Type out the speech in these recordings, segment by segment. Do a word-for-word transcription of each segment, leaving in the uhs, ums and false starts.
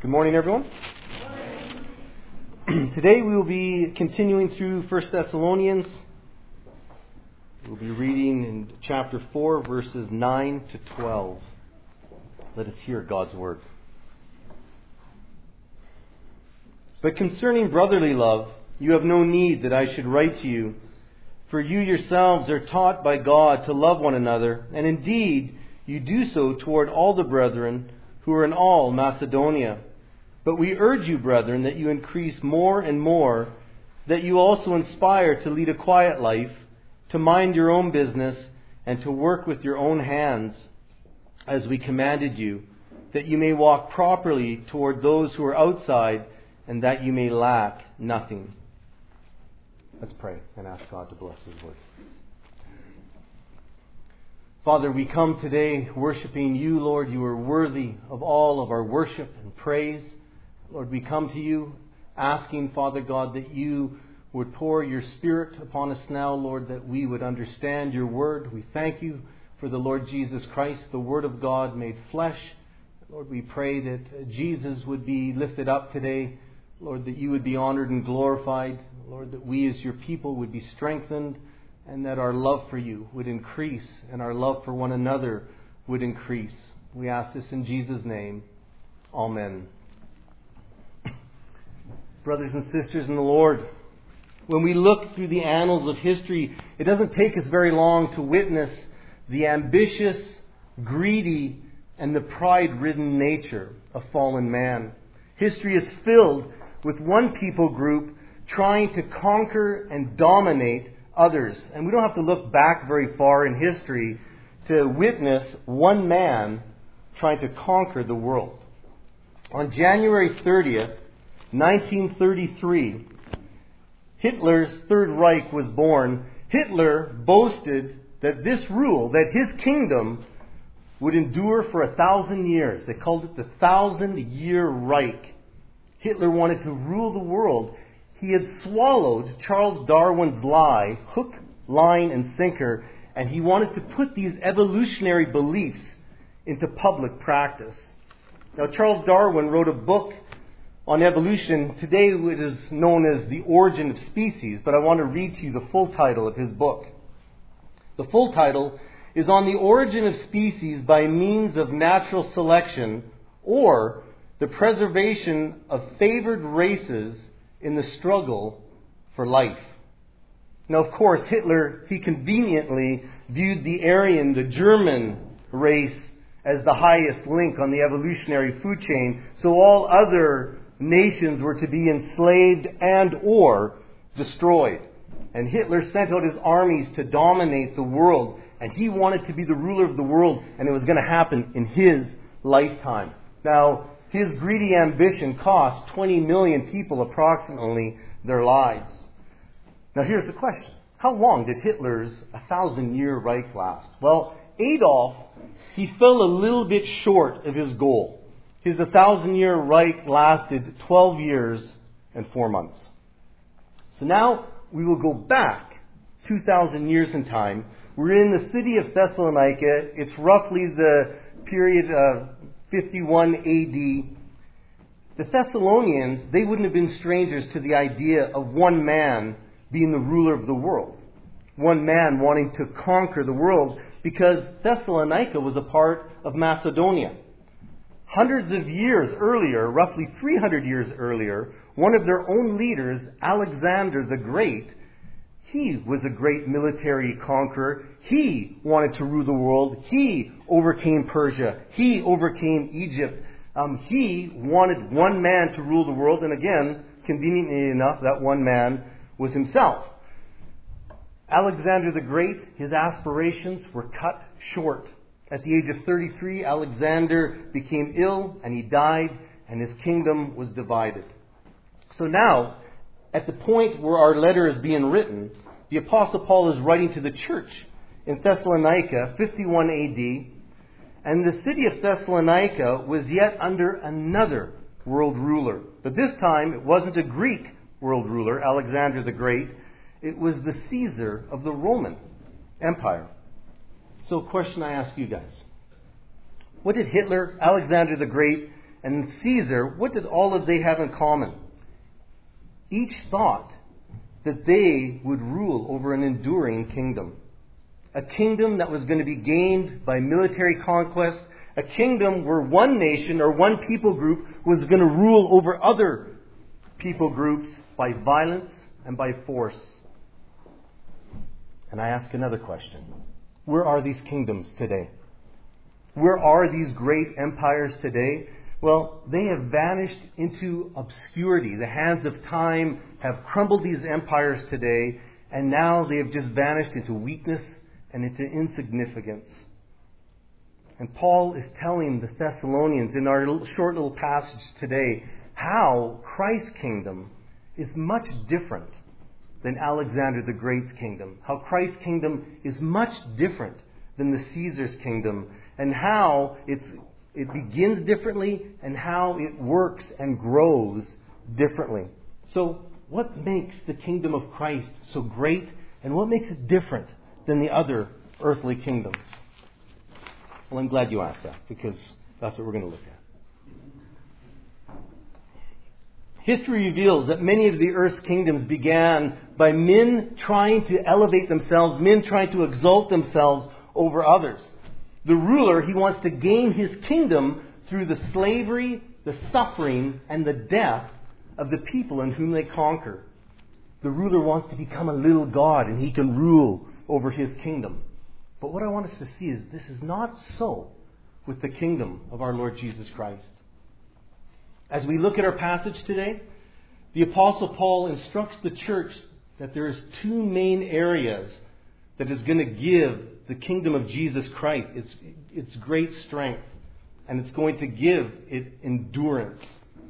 Good morning, everyone. Today we will be continuing through First Thessalonians. We'll be reading in chapter four, verses nine to twelve. Let us hear God's word. But concerning brotherly love, you have no need that I should write to you, for you yourselves are taught by God to love one another, and indeed you do so toward all the brethren who are in all Macedonia. But we urge you, brethren, that you increase more and more, that you also inspire to lead a quiet life, to mind your own business, and to work with your own hands, as we commanded you, that you may walk properly toward those who are outside, and that you may lack nothing. Let's pray and ask God to bless His word. Father, we come today worshiping you, Lord. You are worthy of all of our worship and praise. Lord, we come to you asking, Father God, that you would pour your Spirit upon us now, Lord, that we would understand your word. We thank you for the Lord Jesus Christ, the Word of God made flesh. Lord, we pray that Jesus would be lifted up today. Lord, that you would be honored and glorified. Lord, that we as your people would be strengthened, and that our love for you would increase, and our love for one another would increase. We ask this in Jesus' name. Amen. Brothers and sisters in the Lord, when we look through the annals of history, it doesn't take us very long to witness the ambitious, greedy, and the pride-ridden nature of fallen man. History is filled with one people group trying to conquer and dominate others. And we don't have to look back very far in history to witness one man trying to conquer the world. On January thirtieth, nineteen thirty-three, Hitler's Third Reich was born. Hitler boasted that this rule, that his kingdom would endure for a thousand years. They called it the Thousand-Year Reich. Hitler wanted to rule the world. He had swallowed Charles Darwin's lie, hook, line, and sinker, and he wanted to put these evolutionary beliefs into public practice. Now, Charles Darwin wrote a book on evolution. Today it is known as The Origin of Species, but I want to read to you the full title of his book. The full title is On the Origin of Species by Means of Natural Selection, or the Preservation of Favored Races in the Struggle for Life. Now, of course, Hitler, he conveniently viewed the Aryan, the German race, as the highest link on the evolutionary food chain, so all other nations were to be enslaved and or destroyed. And Hitler sent out his armies to dominate the world, and he wanted to be the ruler of the world, and it was going to happen in his lifetime. Now, his greedy ambition cost twenty million people approximately their lives. Now here's the question. How long did Hitler's a thousand-year Reich last? Well, Adolf, he fell a little bit short of his goal. His a thousand-year Reich lasted twelve years and four months. So now we will go back two thousand years in time. We're in the city of Thessalonica. It's roughly the period of fifty-one A D. The Thessalonians, they wouldn't have been strangers to the idea of one man being the ruler of the world. One man wanting to conquer the world, because Thessalonica was a part of Macedonia. Hundreds of years earlier, roughly three hundred years earlier, one of their own leaders, Alexander the Great, he was a great military conqueror. He wanted to rule the world. He overcame Persia. He overcame Egypt. Um, he wanted one man to rule the world. And again, conveniently enough, that one man was himself. Alexander the Great, his aspirations were cut short. At the age of thirty-three, Alexander became ill and he died, and his kingdom was divided. So now, at the point where our letter is being written, the Apostle Paul is writing to the church in Thessalonica, fifty-one A D, and the city of Thessalonica was yet under another world ruler. But this time, it wasn't a Greek world ruler, Alexander the Great. It was the Caesar of the Roman Empire. So, a question I ask you guys. What did Hitler, Alexander the Great, and Caesar, what did all of they have in common? Each thought that they would rule over an enduring kingdom. A kingdom that was going to be gained by military conquest. A kingdom where one nation or one people group was going to rule over other people groups by violence and by force. And I ask another question. Where are these kingdoms today? Where are these great empires today? Well, they have vanished into obscurity. The hands of time have crumbled these empires today, and now they have just vanished into weakness and into insignificance. And Paul is telling the Thessalonians in our short little passage today how Christ's kingdom is much different than Alexander the Great's kingdom. How Christ's kingdom is much different than the Caesar's kingdom, and how it's, it begins differently and how it works and grows differently. So what makes the kingdom of Christ so great, and what makes it different than the other earthly kingdoms? Well, I'm glad you asked that, because that's what we're going to look at. History reveals that many of the earth's kingdoms began by men trying to elevate themselves, men trying to exalt themselves over others. The ruler, he wants to gain his kingdom through the slavery, the suffering, and the death of the people in whom they conquer. The ruler wants to become a little god, and he can rule over his kingdom. But what I want us to see is this is not so with the kingdom of our Lord Jesus Christ. As we look at our passage today, the Apostle Paul instructs the church that there is two main areas that is going to give the kingdom of Jesus Christ its, its great strength, and it's going to give it endurance.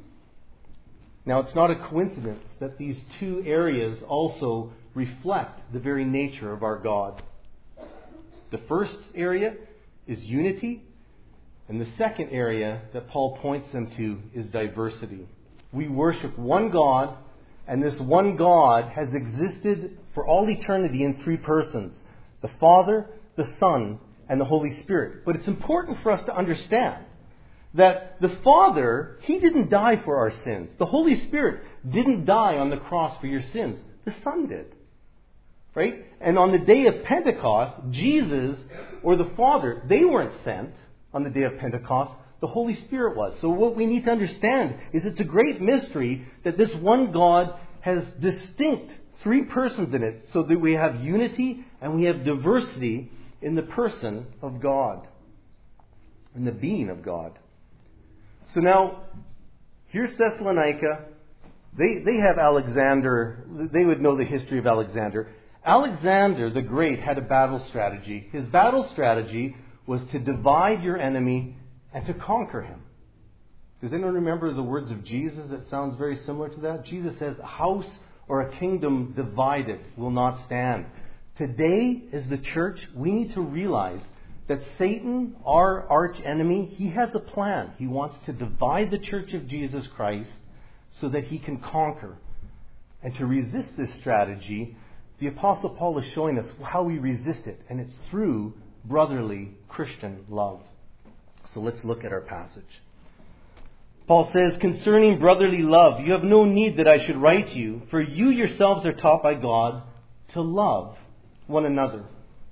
Now, it's not a coincidence that these two areas also reflect the very nature of our God. The first area is unity, and the second area that Paul points them to is diversity. We worship one God, and this one God has existed for all eternity in three persons: the Father, the Son, and the Holy Spirit. But it's important for us to understand that the Father, He didn't die for our sins. The Holy Spirit didn't die on the cross for your sins. The Son did. Right? And on the day of Pentecost, Jesus or the Father, they weren't sent on the day of Pentecost. The Holy Spirit was. So what we need to understand is it's a great mystery that this one God has distinct three persons in it, so that we have unity and we have diversity in the person of God, in the being of God. So now, here's Thessalonica. They, they have Alexander. They would know the history of Alexander. Alexander the Great had a battle strategy. His battle strategy was to divide your enemy and to conquer him. Does anyone remember the words of Jesus that sounds very similar to that? Jesus says, a house or a kingdom divided will not stand. Today, as the church, we need to realize that Satan, our arch enemy, he has a plan. He wants to divide the church of Jesus Christ so that he can conquer. And to resist this strategy, the Apostle Paul is showing us how we resist it, and it's through brotherly Christian love. So let's look at our passage. Paul says, concerning brotherly love, you have no need that I should write to you, for you yourselves are taught by God to love one another.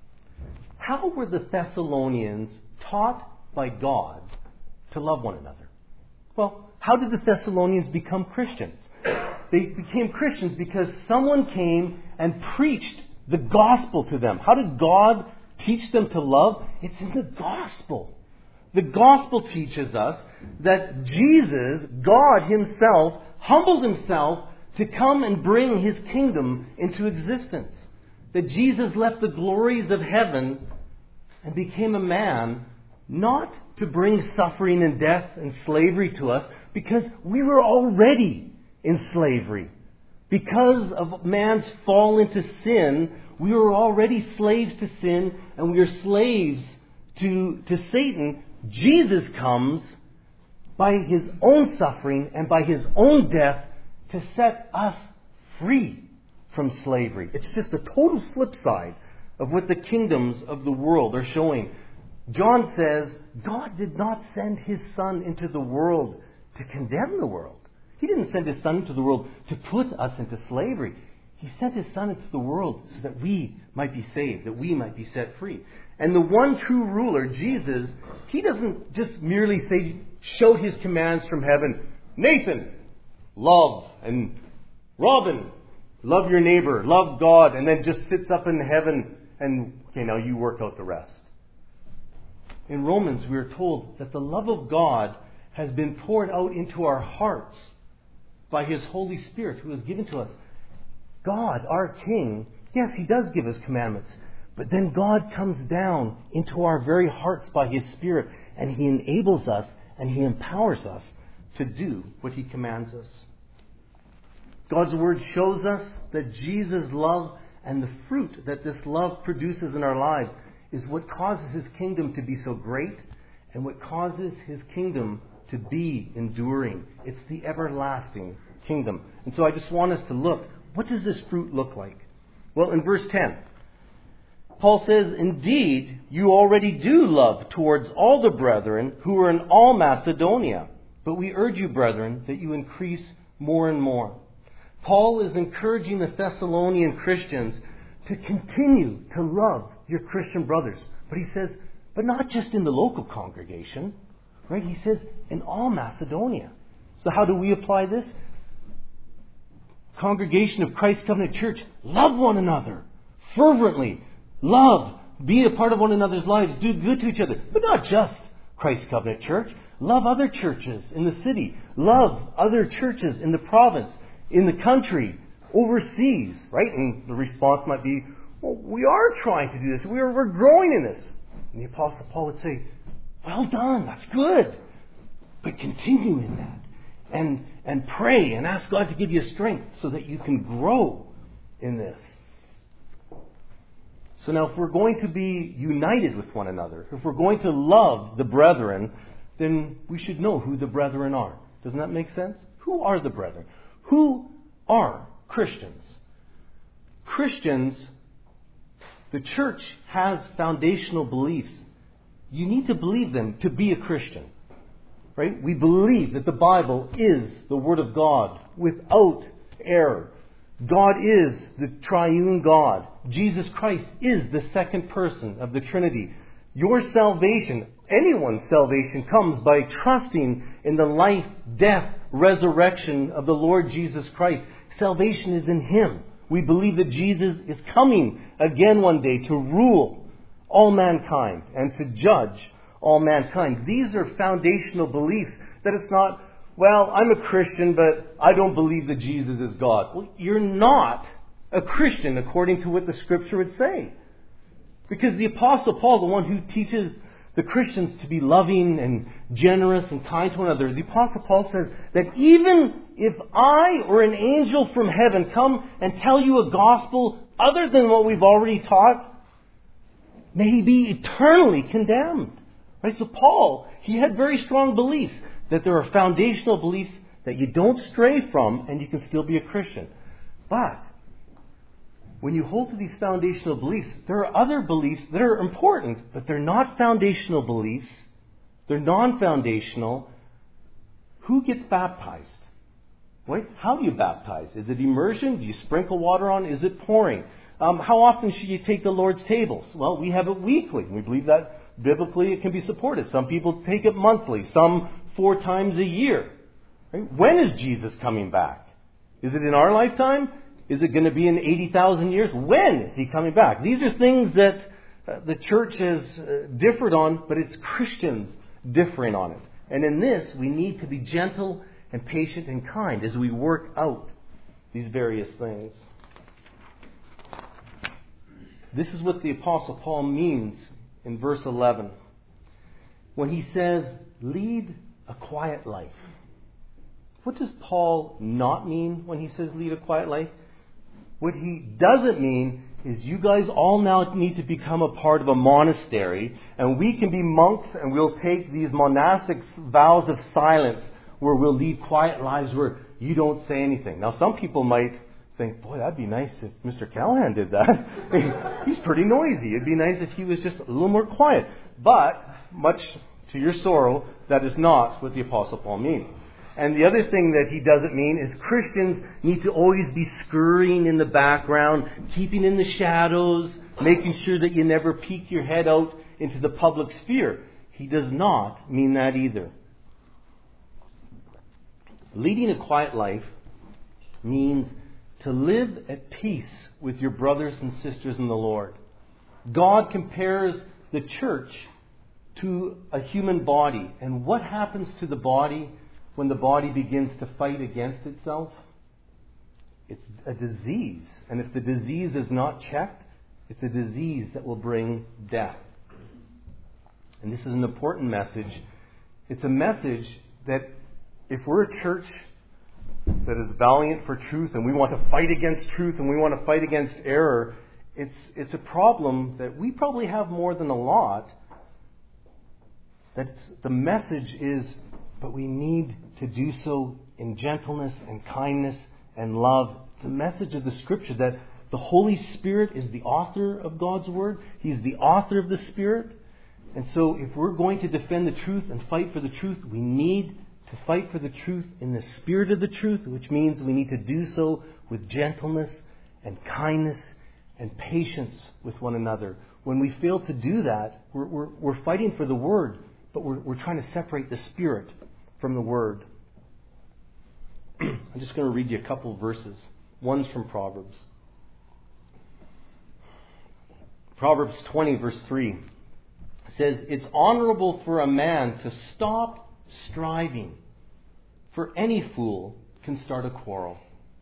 How were the Thessalonians taught by God to love one another? Well, how did the Thessalonians become Christians? They became Christians because someone came and preached the gospel to them. How did God teach them to love? It's in the gospel. The gospel teaches us that Jesus, God Himself, humbled Himself to come and bring His kingdom into existence. That Jesus left the glories of heaven and became a man, not to bring suffering and death and slavery to us, because we were already in slavery. Because of man's fall into sin, we were already slaves to sin, and we are slaves to, to Satan. Jesus comes by His own suffering and by His own death to set us free from slavery. It's just a total flip side of what the kingdoms of the world are showing. John says, God did not send His Son into the world to condemn the world. He didn't send His Son into the world to put us into slavery. He sent His Son into the world so that we might be saved, that we might be set free. And the one true ruler, Jesus, He doesn't just merely say, show His commands from heaven. Nathan, love. And Robin, love your neighbor, love God. And then just sits up in heaven and, okay, now you work out the rest. In Romans, we are told that the love of God has been poured out into our hearts by His Holy Spirit who is given to us. God, our King, yes, He does give us commandments, but then God comes down into our very hearts by His Spirit, and He enables us and He empowers us to do what He commands us. God's Word shows us that Jesus' love and the fruit that this love produces in our lives is what causes His kingdom to be so great and what causes His kingdom to be enduring. It's the everlasting kingdom. And so I just want us to look. What does this fruit look like? Well, in verse ten, Paul says, indeed, you already do love towards all the brethren who are in all Macedonia. But we urge you, brethren, that you increase more and more. Paul is encouraging the Thessalonian Christians to continue to love your Christian brothers. But he says, but not just in the local congregation. Right? He says, in all Macedonia. So how do we apply this? Congregation of Christ Covenant Church, love one another fervently. Love. Be a part of one another's lives. Do good to each other. But not just Christ Covenant Church. Love other churches in the city. Love other churches in the province, in the country, overseas. Right? And the response might be, well, we are trying to do this. We are, we're growing in this. And the Apostle Paul would say, well done. That's good. But continue in that. And and pray and ask God to give you strength so that you can grow in this. So now if we're going to be united with one another, if we're going to love the brethren, then we should know who the brethren are. Doesn't that make sense? Who are the brethren? Who are Christians? Christians, the church has foundational beliefs. You need to believe them to be a Christian. Right? We believe that the Bible is the Word of God without error. God is the triune God. Jesus Christ is the second person of the Trinity. Your salvation, anyone's salvation, comes by trusting in the life, death, resurrection of the Lord Jesus Christ. Salvation is in Him. We believe that Jesus is coming again one day to rule all mankind and to judge all mankind. These are foundational beliefs. That it's not, well, I'm a Christian, but I don't believe that Jesus is God. Well, you're not a Christian according to what the Scripture would say. Because the Apostle Paul, the one who teaches the Christians to be loving and generous and kind to one another, the Apostle Paul says that even if I or an angel from heaven come and tell you a gospel other than what we've already taught, may he be eternally condemned. Right? So Paul, he had very strong beliefs that there are foundational beliefs that you don't stray from and you can still be a Christian. But when you hold to these foundational beliefs, there are other beliefs that are important, but they're not foundational beliefs. They're non-foundational. Who gets baptized? Right? How do you baptize? Is it immersion? Do you sprinkle water on? Is it pouring? Um, how often should you take the Lord's tables? Well, we have it weekly. We believe that biblically it can be supported. Some people take it monthly. Some four times a year. Right? When is Jesus coming back? Is it in our lifetime? Is it going to be in eighty thousand years? When is He coming back? These are things that uh, the church has uh, differed on, but it's Christians differing on it. And in this, we need to be gentle and patient and kind as we work out these various things. This is what the Apostle Paul means in verse eleven, when he says, lead a quiet life. What does Paul not mean when he says lead a quiet life? What he doesn't mean is you guys all now need to become a part of a monastery and we can be monks and we'll take these monastic vows of silence where we'll lead quiet lives where you don't say anything. Now some people might think, boy, that'd be nice if Mister Callahan did that. He's pretty noisy. It'd be nice if he was just a little more quiet. But, much to your sorrow, that is not what the Apostle Paul means. And the other thing that he doesn't mean is Christians need to always be scurrying in the background, keeping in the shadows, making sure that you never peek your head out into the public sphere. He does not mean that either. Leading a quiet life means to live at peace with your brothers and sisters in the Lord. God compares the church to a human body. And what happens to the body when the body begins to fight against itself? It's a disease. And if the disease is not checked, it's a disease that will bring death. And this is an important message. It's a message that if we're a church that is valiant for truth and we want to fight against truth and we want to fight against error, it's it's a problem that we probably have more than a lot. That the message is, but we need to do so in gentleness and kindness and love. The message of the Scripture that the Holy Spirit is the author of God's Word. He's the author of the Spirit. And so if we're going to defend the truth and fight for the truth, we need to fight for the truth in the spirit of the truth, which means we need to do so with gentleness and kindness and patience with one another. When we fail to do that, we're, we're, we're fighting for the Word, but we're, we're trying to separate the Spirit from the Word. I'm just going to read you a couple of verses. One's from Proverbs. Proverbs twenty, verse three. Says, it's honorable for a man to stop striving, for any fool can start a quarrel.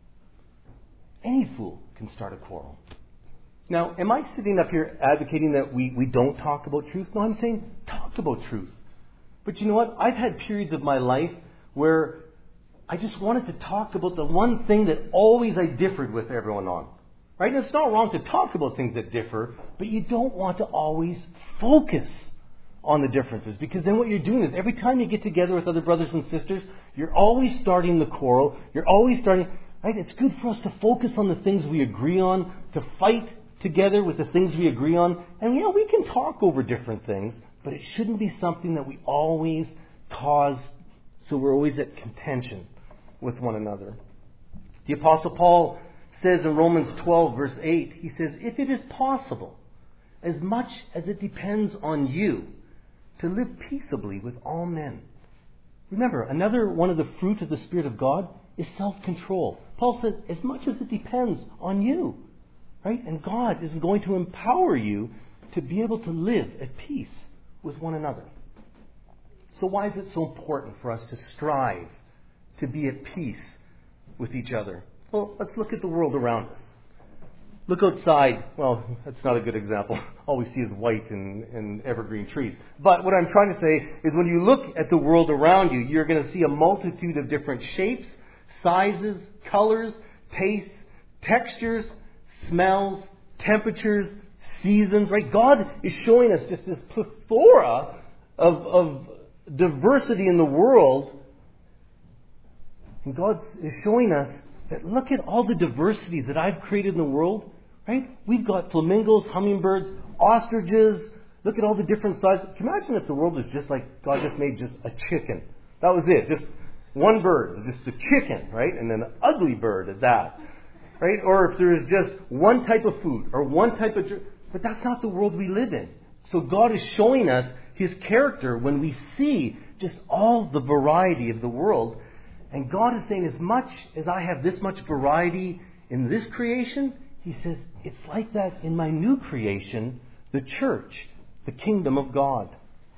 Any fool can start a quarrel. Now, am I sitting up here advocating that we, we don't talk about truth? No, I'm saying talk about truth. But you know what? I've had periods of my life where I just wanted to talk about the one thing that always I differed with everyone on. Right? And it's not wrong to talk about things that differ, but you don't want to always focus on the differences. Because then what you're doing is every time you get together with other brothers and sisters, you're always starting the quarrel. You're always starting... Right? It's good for us to focus on the things we agree on, to fight together with the things we agree on. And yeah, we can talk over different things, but it shouldn't be something that we always cause, so we're always at contention with one another. The Apostle Paul says in Romans twelve, verse eight, he says, if it is possible, as much as it depends on you, to live peaceably with all men. Remember, another one of the fruit of the Spirit of God is self-control. Paul says, as much as it depends on you, right? And God is going to empower you to be able to live at peace with one another. So why is it so important for us to strive to be at peace with each other? Well, let's look at the world around us. Look outside. Well, that's not a good example. All we see is white and, and evergreen trees. But what I'm trying to say is when you look at the world around you, you're going to see a multitude of different shapes, sizes, colors, tastes, textures, smells, temperatures, seasons. Right? God is showing us just this plethora of, of diversity in the world. And God is showing us that look at all the diversity that I've created in the world. Right? We've got flamingos, hummingbirds, ostriches. Look at all the different sizes. Can you imagine if the world was just like God just made just a chicken? That was it. Just one bird. Just a chicken, right? And then an ugly bird at that. Right? Or if there is just one type of food or one type of drink. But that's not the world we live in. So God is showing us His character when we see just all the variety of the world. And God is saying, as much as I have this much variety in this creation, He says, it's like that in my new creation, the church, the kingdom of God.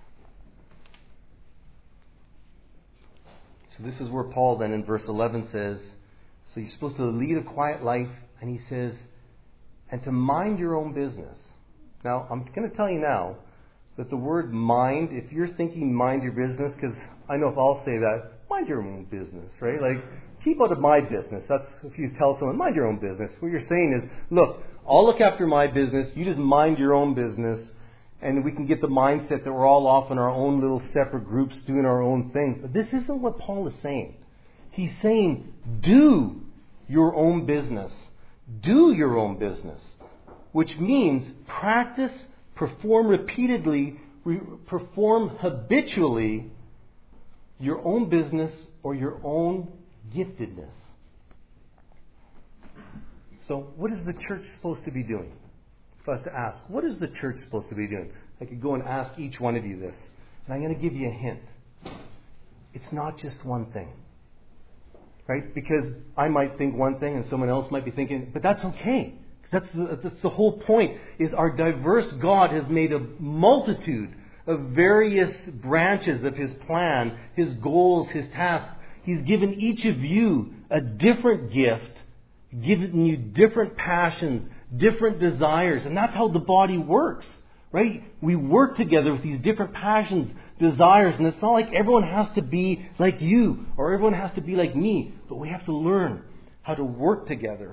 So this is where Paul then in verse eleven says, so you're supposed to lead a quiet life, and he says, and to mind your own business. Now, I'm going to tell you now that the word mind, if you're thinking mind your business, because I know if I'll say that, mind your own business, right? Like, keep out of my business. That's if you tell someone, mind your own business. What you're saying is, look, I'll look after my business. You just mind your own business. And we can get the mindset that we're all off in our own little separate groups doing our own thing. But this isn't what Paul is saying. He's saying, do your own business. Do your own business. Which means practice, perform repeatedly, re- perform habitually your own business or your own giftedness. So what is the church supposed to be doing? If I was to ask, what is the church supposed to be doing? I could go and ask each one of you this. And I'm going to give you a hint. It's not just one thing. Right? Because I might think one thing and someone else might be thinking, but that's okay. That's the, that's the whole point, is our diverse God has made a multitude of various branches of His plan, His goals, His tasks. He's given each of you a different gift, given you different passions, different desires, and that's how the body works, right? We work together with these different passions, desires, and it's not like everyone has to be like you or everyone has to be like me, but we have to learn how to work together.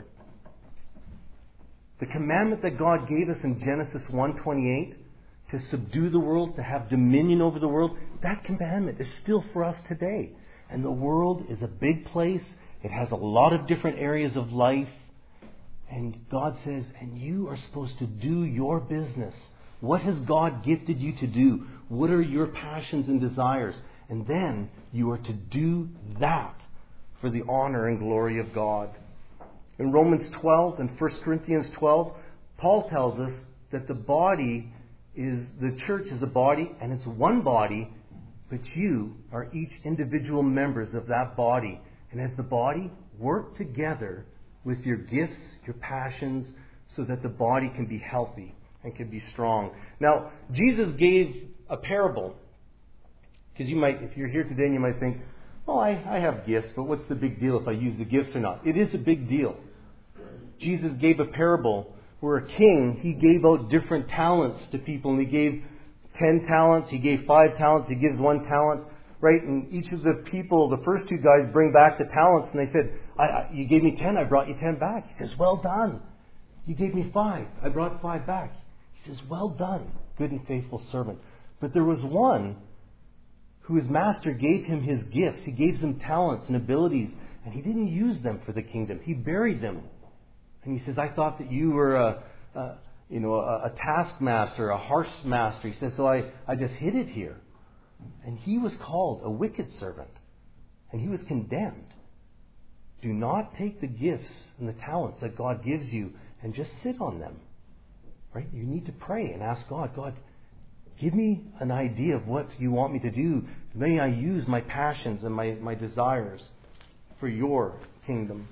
The commandment that God gave us in Genesis one twenty-eight, to subdue the world, to have dominion over the world, that commandment is still for us today. And the world is a big place. It has a lot of different areas of life. And God says, and you are supposed to do your business. What has God gifted you to do? What are your passions and desires? And then you are to do that for the honor and glory of God. In Romans twelve and First Corinthians twelve, Paul tells us that the body is, the church is a body, and it's one body, but you are each individual members of that body. And as the body, work together with your gifts, your passions, so that the body can be healthy and can be strong. Now, Jesus gave a parable. Because you might, if you're here today and you might think, oh, I, I have gifts, but what's the big deal if I use the gifts or not? It is a big deal. Jesus gave a parable where a king, he gave out different talents to people, and he gave ten talents, he gave five talents, he gives one talent, right? And each of the people, the first two guys, bring back the talents, and they said, I, I, you gave me ten, I brought you ten back. He says, well done. You gave me five, I brought five back. He says, well done, good and faithful servant. But there was one who his master gave him his gifts. He gave him talents and abilities, and he didn't use them for the kingdom. He buried them. And he says, I thought that you were a, a you know, a, a taskmaster, a harsh master. He says, so I, I just hid it here. And he was called a wicked servant. And he was condemned. Do not take the gifts and the talents that God gives you and just sit on them. Right? You need to pray and ask God, God, give me an idea of what you want me to do. May I use my passions and my, my desires for your kingdom.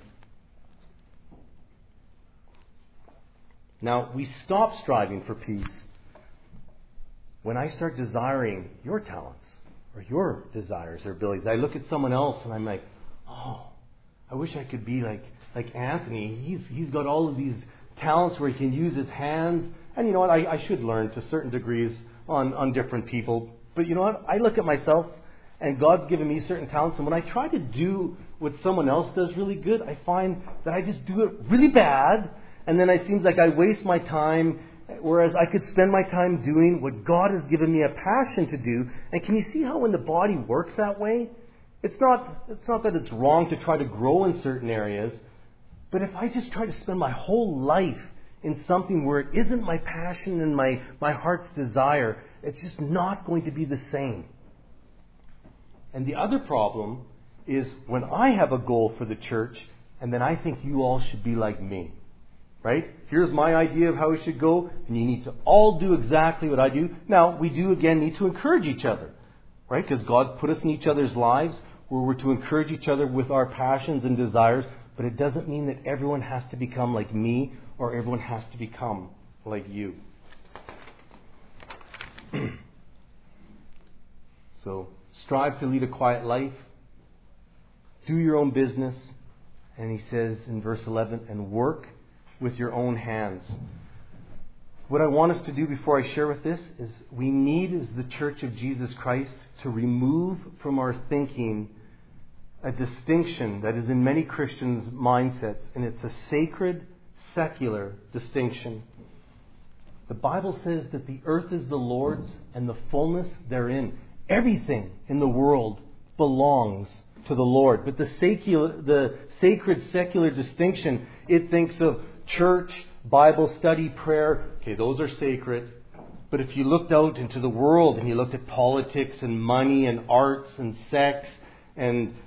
Now, we stop striving for peace when I start desiring your talents or your desires or abilities. I look at someone else and I'm like, oh, I wish I could be like, like Anthony. He's, he's got all of these talents where he can use his hands. And you know what? I, I should learn to certain degrees on, on different people. But you know what? I look at myself and God's given me certain talents. And when I try to do what someone else does really good, I find that I just do it really bad. And then it seems like I waste my time, whereas I could spend my time doing what God has given me a passion to do. And can you see how when the body works that way, it's not, it's not that it's wrong to try to grow in certain areas, but if I just try to spend my whole life in something where it isn't my passion and my, my heart's desire, it's just not going to be the same. And the other problem is when I have a goal for the church, and then I think you all should be like me. Right? Here's my idea of how it should go, and you need to all do exactly what I do. Now, we do again need to encourage each other, right? Because God put us in each other's lives where we're to encourage each other with our passions and desires, but it doesn't mean that everyone has to become like me or everyone has to become like you. So, strive to lead a quiet life. Do your own business. And he says in verse eleven, and work with your own hands. What I want us to do before I share with this is we need, as the Church of Jesus Christ, to remove from our thinking a distinction that is in many Christians' mindsets, and it's a sacred, secular distinction. The Bible says that the earth is the Lord's and the fullness therein. Everything in the world belongs to the Lord. But the secular, the sacred, secular distinction, it thinks of church, Bible study, prayer. Okay, those are sacred. But if you looked out into the world and you looked at politics and money and arts and sex and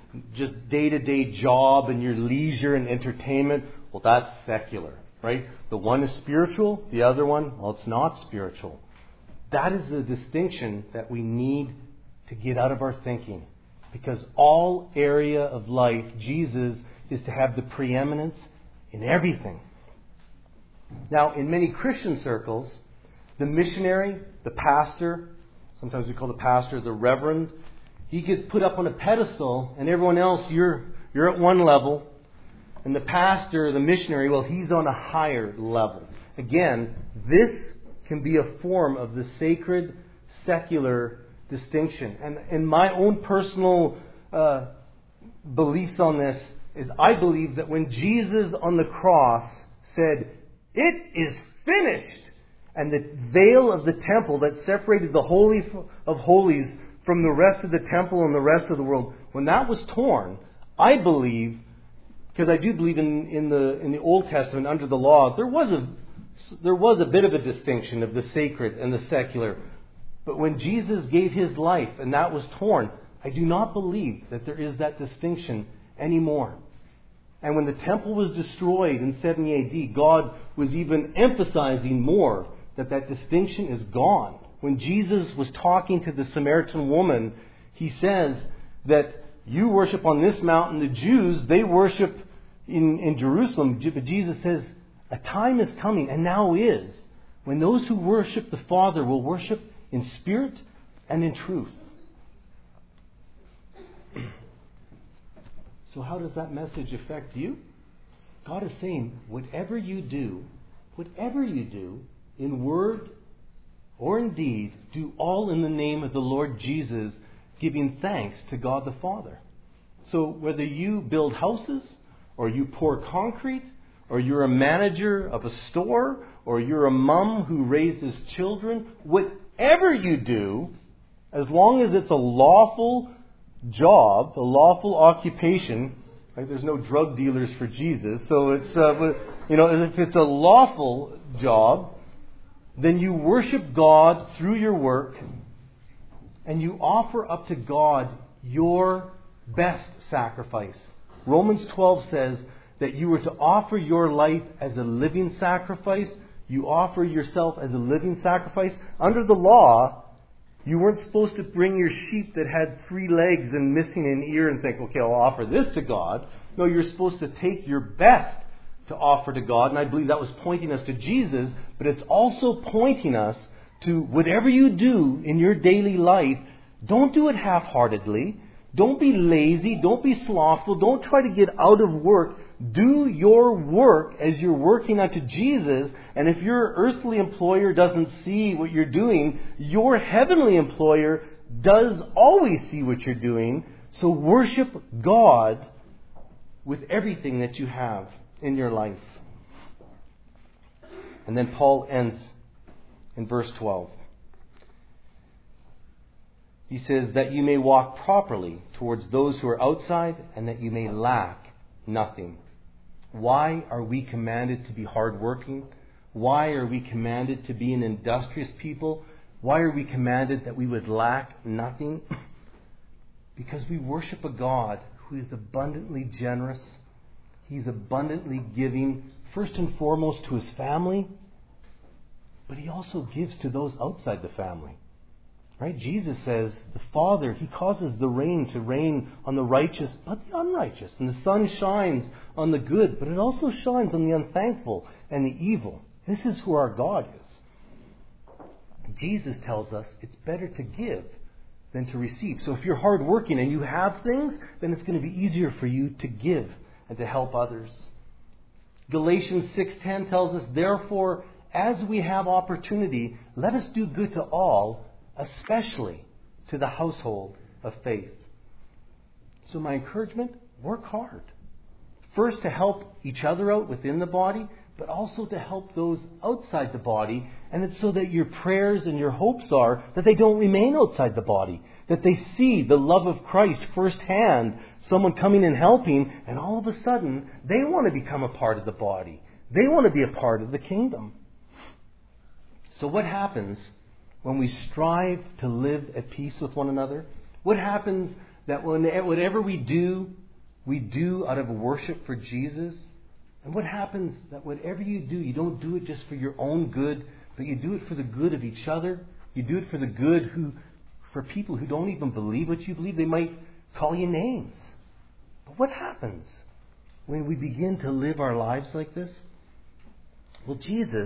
just day-to-day job and your leisure and entertainment, well, that's secular, right? The one is spiritual, the other one, well, it's not spiritual. That is the distinction that we need to get out of our thinking. Because all area of life, Jesus is to have the preeminence in everything. Now, in many Christian circles, the missionary, the pastor, sometimes we call the pastor the reverend, he gets put up on a pedestal, and everyone else, you're you're at one level. And the pastor, the missionary, well, he's on a higher level. Again, this can be a form of the sacred, secular distinction. And in my own personal uh, beliefs on this is I believe that when Jesus on the cross said, "It is finished," and the veil of the temple that separated the Holy of Holies from the rest of the temple and the rest of the world, when that was torn, I believe, because I do believe in, in the in the Old Testament under the law, there was a there was a bit of a distinction of the sacred and the secular. But when Jesus gave His life and that was torn, I do not believe that there is that distinction anymore. And when the temple was destroyed in seventy A D, God was even emphasizing more that that distinction is gone. When Jesus was talking to the Samaritan woman, He says that you worship on this mountain. The Jews, they worship in, in Jerusalem. But Jesus says, a time is coming, and now is, when those who worship the Father will worship in spirit and in truth. So how does that message affect you? God is saying, whatever you do, whatever you do, in word or in deed, do all in the name of the Lord Jesus, giving thanks to God the Father. So whether you build houses, or you pour concrete, or you're a manager of a store, or you're a mom who raises children, whatever you do, as long as it's a lawful job, a lawful occupation, right? There's no drug dealers for Jesus, so it's uh, you know if it's a lawful job, then you worship God through your work, and you offer up to God your best sacrifice. Romans twelve says that you were to offer your life as a living sacrifice. You offer yourself as a living sacrifice. Under the law, you weren't supposed to bring your sheep that had three legs and missing an ear and think, okay, I'll offer this to God. No, you're supposed to take your best to offer to God. And I believe that was pointing us to Jesus, but it's also pointing us to whatever you do in your daily life, don't do it half-heartedly. Don't be lazy. Don't be slothful. Don't try to get out of work. Do your work as you're working unto Jesus. And if your earthly employer doesn't see what you're doing, your heavenly employer does always see what you're doing. So worship God with everything that you have in your life. And then Paul ends in verse twelve. He says that you may walk properly towards those who are outside, and that you may lack nothing. Why are we commanded to be hardworking? Why are we commanded to be an industrious people? Why are we commanded that we would lack nothing? Because we worship a God who is abundantly generous. He's abundantly giving, first and foremost to His family, but He also gives to those outside the family. Right? Jesus says, the Father, He causes the rain to rain on the righteous, but the unrighteous. And the sun shines on the good, but it also shines on the unthankful and the evil. This is who our God is. Jesus tells us it's better to give than to receive. So if you're hardworking and you have things, then it's going to be easier for you to give and to help others. Galatians six ten tells us, therefore, as we have opportunity, let us do good to all, especially to the household of faith. So my encouragement, work hard. First to help each other out within the body, but also to help those outside the body. And it's so that your prayers and your hopes are that they don't remain outside the body. That they see the love of Christ firsthand, someone coming and helping, and all of a sudden they want to become a part of the body. They want to be a part of the kingdom. So what happens when we strive to live at peace with one another? What happens that when, whatever we do, we do out of worship for Jesus. And what happens that whatever you do, you don't do it just for your own good, but you do it for the good of each other. You do it for the good who, for people who don't even believe what you believe. They might call you names. But what happens when we begin to live our lives like this? Well, Jesus,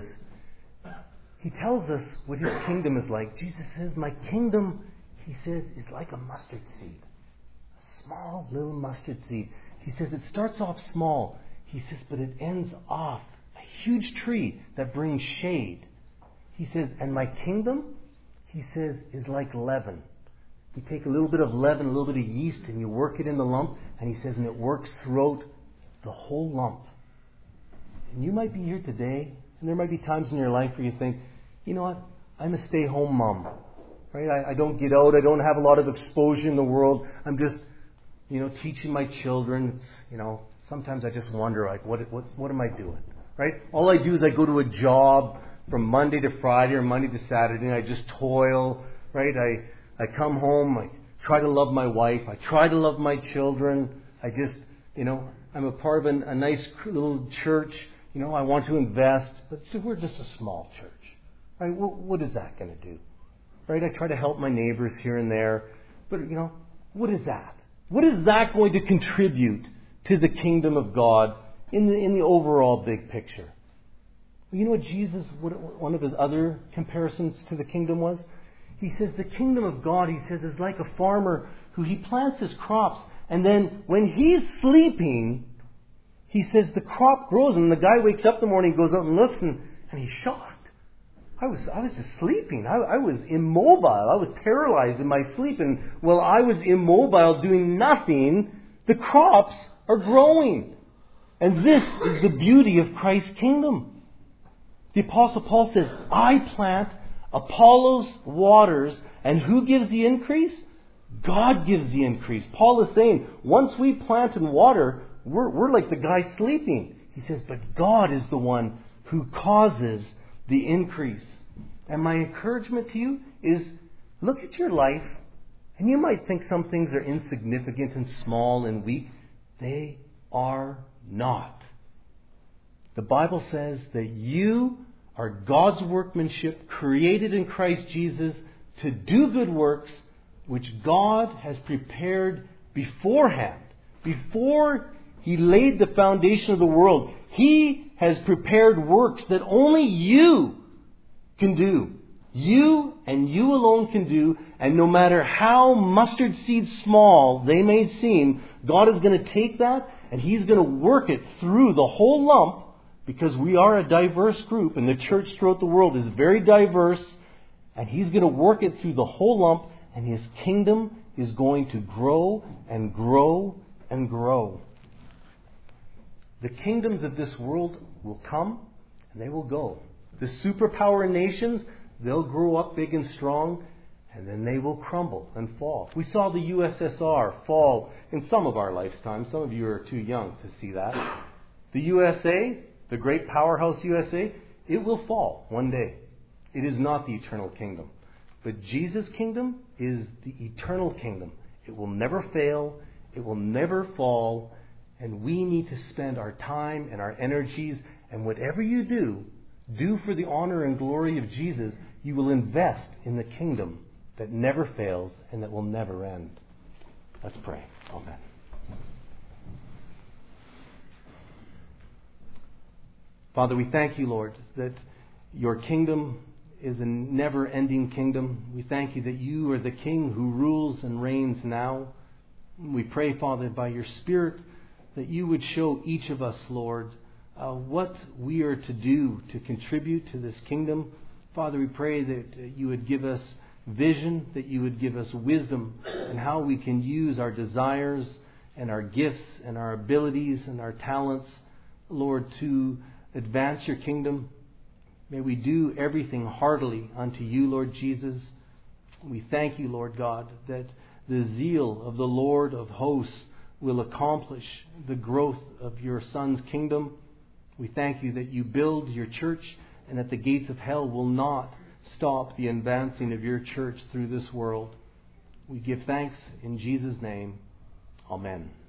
He tells us what His kingdom is like. Jesus says, my kingdom, He says, is like a mustard seed. A small little mustard seed. He says it starts off small. He says, but it ends off a huge tree that brings shade. He says, and my kingdom, He says, is like leaven. You take a little bit of leaven, a little bit of yeast, and you work it in the lump. And He says, and it works throughout the whole lump. And you might be here today, and there might be times in your life where you think, you know what, I'm a stay-home mom. Right? I, I don't get out. I don't have a lot of exposure in the world. I'm just, you know, teaching my children. It's, you know, sometimes I just wonder, like, what, what, what am I doing? Right? All I do is I go to a job from Monday to Friday or Monday to Saturday, and I just toil. Right? I, I come home. I try to love my wife. I try to love my children. I just, you know, I'm a part of a, a nice little church. You know, I want to invest. But so we're just a small church. Right? What, what is that going to do? Right? I try to help my neighbors here and there. But, you know, what is that? What is that going to contribute to the kingdom of God in the, in the overall big picture? Well, you know what Jesus, what, one of his other comparisons to the kingdom was? He says the kingdom of God, he says, is like a farmer who he plants his crops. And then when he's sleeping, he says the crop grows. And the guy wakes up in the morning, goes out and looks, and, and he's shocked. I was I was just sleeping. I, I was immobile. I was paralyzed in my sleep. And while I was immobile doing nothing, the crops are growing. And this is the beauty of Christ's kingdom. The Apostle Paul says, I plant, Apollos waters, and who gives the increase? God gives the increase. Paul is saying, once we plant and water, we're, we're like the guy sleeping. He says, but God is the one who causes the increase. And my encouragement to you is, look at your life, and you might think some things are insignificant and small and weak. They are not. The Bible says that you are God's workmanship, created in Christ Jesus to do good works, which God has prepared beforehand. Before He laid the foundation of the world, He has prepared works that only you can do. You and you alone can do. And no matter how mustard seed small they may seem, God is going to take that and He's going to work it through the whole lump, because we are a diverse group and the church throughout the world is very diverse. And He's going to work it through the whole lump, and His kingdom is going to grow and grow and grow. The kingdoms of this world will come and they will go. The superpower nations, they'll grow up big and strong, and then they will crumble and fall. We saw the U S S R fall in some of our lifetimes. Some of you are too young to see that. The U S A, the great powerhouse U S A, it will fall one day. It is not the eternal kingdom. But Jesus' kingdom is the eternal kingdom. It will never fail. It will never fall. And we need to spend our time and our energies, and whatever you do, do for the honor and glory of Jesus. You will invest in the kingdom that never fails and that will never end. Let's pray. Amen. Father, we thank you, Lord, that your kingdom is a never-ending kingdom. We thank you that you are the King who rules and reigns now. We pray, Father, by your Spirit, that you would show each of us, Lord, uh, what we are to do to contribute to this kingdom. Father, we pray that uh, you would give us vision, that you would give us wisdom in how we can use our desires and our gifts and our abilities and our talents, Lord, to advance your kingdom. May we do everything heartily unto you, Lord Jesus. We thank you, Lord God, that the zeal of the Lord of hosts will accomplish the growth of your Son's kingdom. We thank you that you build your church and that the gates of hell will not stop the advancing of your church through this world. We give thanks in Jesus' name. Amen.